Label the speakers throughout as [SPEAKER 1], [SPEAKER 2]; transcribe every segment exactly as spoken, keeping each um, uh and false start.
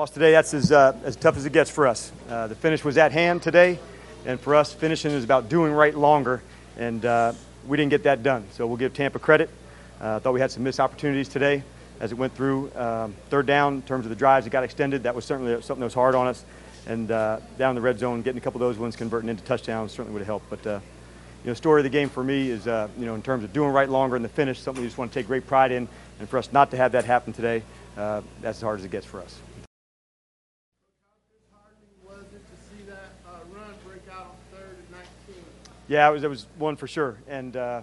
[SPEAKER 1] loss today, that's as, uh, as tough as it gets for us. Uh, the finish was at hand today, and for us, finishing is about doing right longer, and uh, we didn't get that done. So we'll give Tampa credit. I uh, thought we had some missed opportunities today as it went through. Um, third down, in terms of the drives that got extended, that was certainly something that was hard on us. And uh, down in the red zone, getting a couple of those ones converting into touchdowns certainly would have helped. But uh, you know, story of the game for me is, uh, you know, in terms of doing right longer in the finish, something we just want to take great pride in. And for us not to have that happen today, uh, that's as hard as it gets for us.
[SPEAKER 2] Was it to see that uh, run break out on third and nineteen?
[SPEAKER 1] Yeah, it was, it was one for sure. And, uh,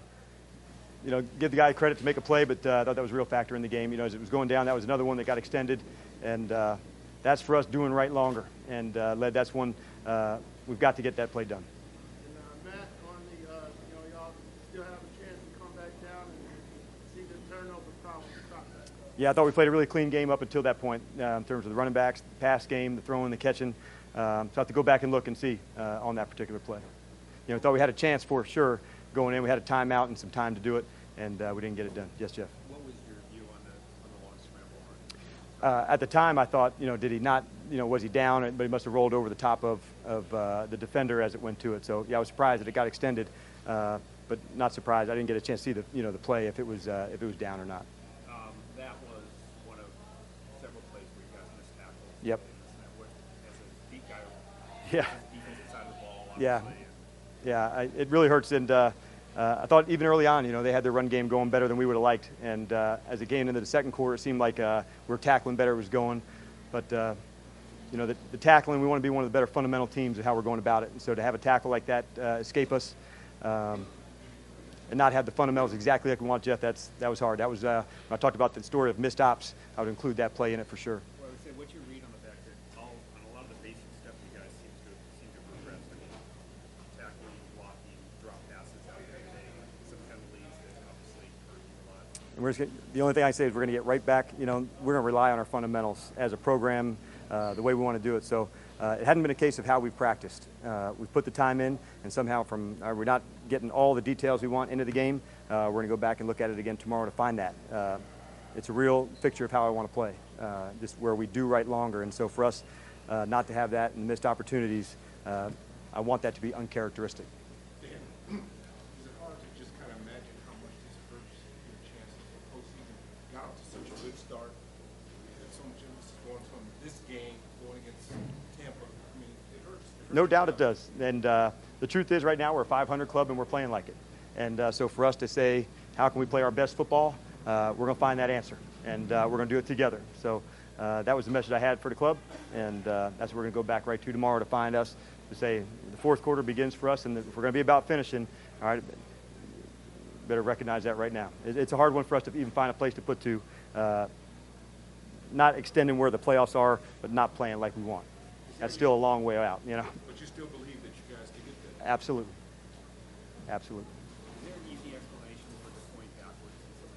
[SPEAKER 1] you know, give the guy credit to make a play, but uh, I thought that was a real factor in the game. You know, as it was going down, that was another one that got extended. And uh, that's for us doing right longer. And uh, led, that's one uh, we've got to get that play done.
[SPEAKER 2] And uh, Matt, on the, uh, you know, y'all still have a chance to come back down and see the turnover problem stop that.
[SPEAKER 1] Yeah, I thought we played a really clean game up until that point uh, in terms of the running backs, the pass game, the throwing, the catching. Um, so I have to go back and look and see uh, on that particular play. You know, thought we had a chance for sure going in. We had a timeout and some time to do it, and uh, we didn't get it done. Yes, Jeff.
[SPEAKER 3] What was your view on the on the long scramble run?
[SPEAKER 1] Uh, at the time, I thought, you know, did he not, you know, was he down? But he must have rolled over the top of of uh, the defender as it went to it. So yeah, I was surprised that it got extended, uh, but not surprised. I didn't get a chance to see the, you know, the play if it was uh, if it was down or not.
[SPEAKER 3] Um, that was one of several plays where you guys missed tackles.
[SPEAKER 1] Yep.
[SPEAKER 3] As a deep guy,
[SPEAKER 1] Yeah.
[SPEAKER 3] defensive side of the ball.
[SPEAKER 1] Yeah.
[SPEAKER 3] obviously.
[SPEAKER 1] Yeah, I, it really hurts, and uh, uh, I thought even early on, you know, they had their run game going better than we would have liked, and uh, as it came into the second quarter, it seemed like uh, we were tackling better, it was going, but uh, you know, the, the tackling, we want to be one of the better fundamental teams of how we're going about it, and so to have a tackle like that uh, escape us, um, and not have the fundamentals exactly like we want, Jeff, that's that was hard. That was uh, when I talked about the story of missed ops, I would include that play in it for sure.
[SPEAKER 3] Well, I would say, what's your read on the fact that all, on a lot of the basic stuff you guys seem to seem to progress? I mean, tackling, blocking, drop passes out there today, some penalties that obviously hurt you a lot.
[SPEAKER 1] And we're just gonna, the only thing I say is we're going to get right back. You know, we're going to rely on our fundamentals as a program, uh, the way we want to do it. So uh, it hadn't been a case of how we've practiced. Uh, we've put the time in, and somehow from uh, we're not getting all the details we want into the game. Uh, we're going to go back and look at it again tomorrow to find that. Uh, it's a real picture of how I want to play, uh, just where we do right longer. And so for us uh, not to have that and missed opportunities, uh, I want that to be uncharacteristic.
[SPEAKER 4] Dan, is it hard to just kind of imagine how much this hurts your chances for postseason? Got off to such a good start. There's so much emphasis going from this game going against Tampa. I mean, it hurts. It hurts
[SPEAKER 1] No doubt it does. And uh, the truth is right now we're a five hundred club and we're playing like it. And uh, so for us to say, how can we play our best football, uh, we're going to find that answer. And uh, we're going to do it together. So uh, that was the message I had for the club. And uh, that's what we're going to go back right to tomorrow to find us, to say the fourth quarter begins for us. And if we're going to be about finishing, all right, better recognize that right now. It's a hard one for us to even find a place to put to, uh, not extending where the playoffs are, but not playing like we want. That's still a long way out, you know.
[SPEAKER 4] But you still believe that you guys can get there?
[SPEAKER 1] Absolutely. Absolutely.
[SPEAKER 3] Is there an easy explanation for the point backwards?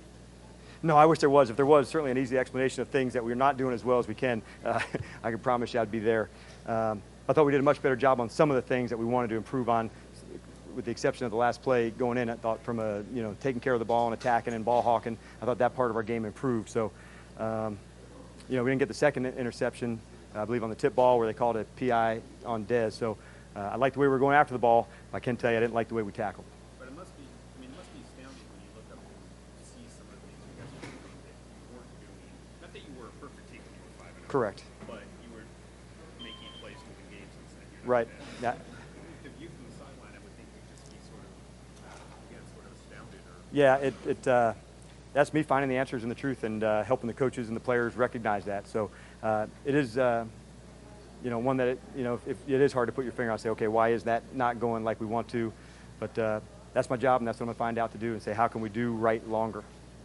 [SPEAKER 1] No, I wish there was. If there was, certainly an easy explanation of things that we're not doing as well as we can, uh, I can promise you I'd be there. Um, I thought we did a much better job on some of the things that we wanted to improve on, with the exception of the last play going in. I thought from a, you know, taking care of the ball and attacking and ball hawking, I thought that part of our game improved. So, um, you know, we didn't get the second interception, I believe on the tip ball where they called it P I on Dez. So uh, I liked the way we were going after the ball. I can tell you I didn't like the way we tackled.
[SPEAKER 3] But it must be, I mean, it must be astounding when you look up and see some of the things you guys were doing that you weren't doing. Not that you were a perfect team when you were five and oh,
[SPEAKER 1] Correct.
[SPEAKER 3] but you were making plays to win games and stuff.
[SPEAKER 1] Right. Yeah.
[SPEAKER 3] The view from the sideline, I would think you'd just be sort of, again, sort of astounded. Or
[SPEAKER 1] Yeah, it, it uh, that's me finding the answers and the truth and uh, helping the coaches and the players recognize that. So uh, it is, uh, you know, one that, it, you know, if it is hard to put your finger on and say, okay, why is that not going like we want to? But uh, that's my job, and that's what I'm going to find out to do and say, how can we do right longer?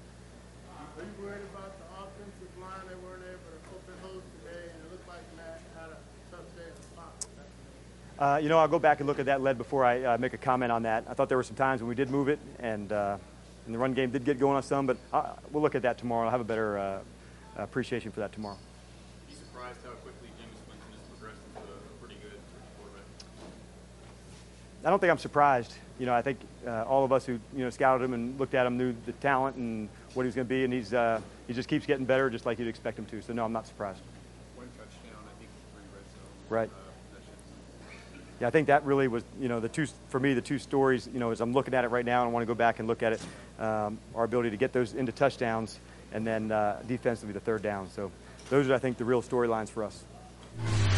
[SPEAKER 2] Are you worried about the offensive line? They weren't able to open holes today, and it looked like Matt had a tough day to spot.
[SPEAKER 1] Uh, you know, I'll go back and look at that lead before I uh, make a comment on that. I thought there were some times when we did move it, and, uh, and the run game did get going on some, but uh, we'll look at that tomorrow. I'll have a better uh, appreciation for that tomorrow.
[SPEAKER 5] Are you surprised how quickly Jameis Winston has progressed into a pretty good quarterback?
[SPEAKER 1] I don't think I'm surprised. You know, I think uh, all of us who, you know, scouted him and looked at him knew the talent and what he was going to be, and he's uh, he just keeps getting better, just like you'd expect him to. So no, I'm not surprised.
[SPEAKER 5] One touchdown
[SPEAKER 1] Right.
[SPEAKER 5] uh, possessions.
[SPEAKER 1] Yeah, I think that really was, you know, the two, for me, the two stories, you know, as I'm looking at it right now and I want to go back and look at it, um, our ability to get those into touchdowns and then uh, defensively the third down. So those are, I think, the real storylines for us.